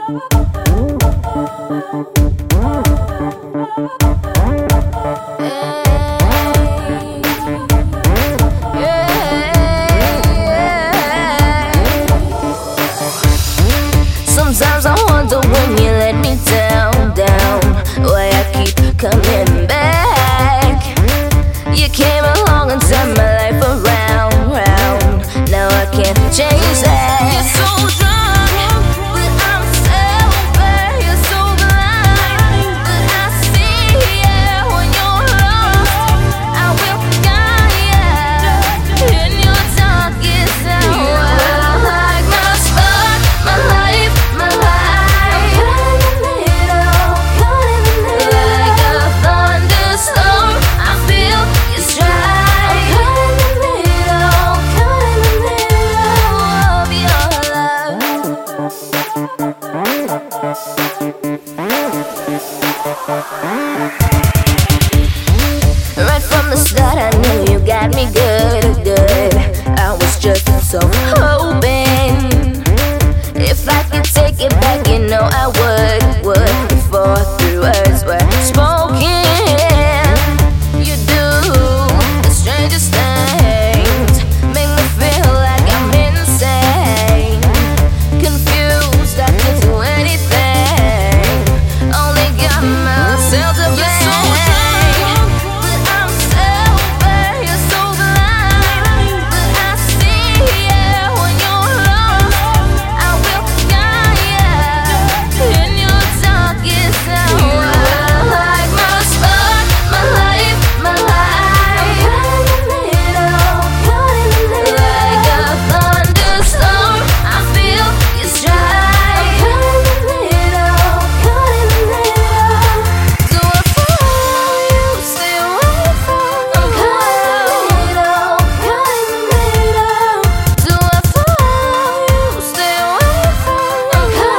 Sometimes I wonder when you let me down, why I keep coming back. You came along and turned my life around. Now I can't change that. You're so drunk, but I'm sober. You're so blind, but I see you. When you're lost, I will guide you in your darkest hour. Like my spark, my life, my life. Caught in the middle. Like a thunderstorm, I feel you strike. Caught in the middle of your love. Right from the start, I knew you got me good. I was just so hoping if I could take it back, you know I would. Before three words were spoken, you do the strangest things, make me feel like I'm insane. Confused, I can't do anything, only got myself to blame. But I'm sober, you're so blind, but I see you. When you're lost, I will guide you in your darkest hour. Like my spark, my life, my life. Caught in the middle. Like a thunderstorm, I feel you strike. Caught in the middle. Do I follow you? Stay away from me. Caught in the middle. Do I follow you? Stay away from me.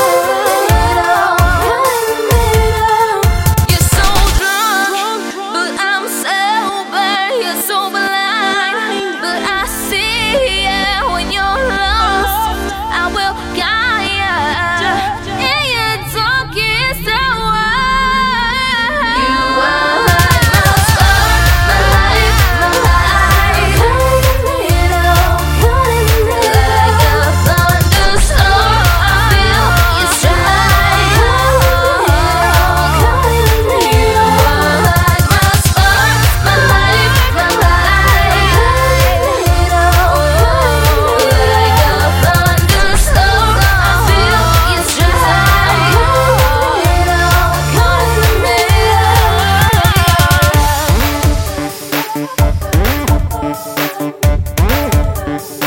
Caught in the middle. You're so drunk, but I'm sober. You're so blind, but I see you. When you're lost, I will guide you in your darkest hour. You are like my spark, my life, my life. Caught in the middle. Like a thunderstorm, I feel you strike. Caught in the middle. You are like my spark, my life, my life. Like a thunderstorm, I feel you strike. Caught in the middle.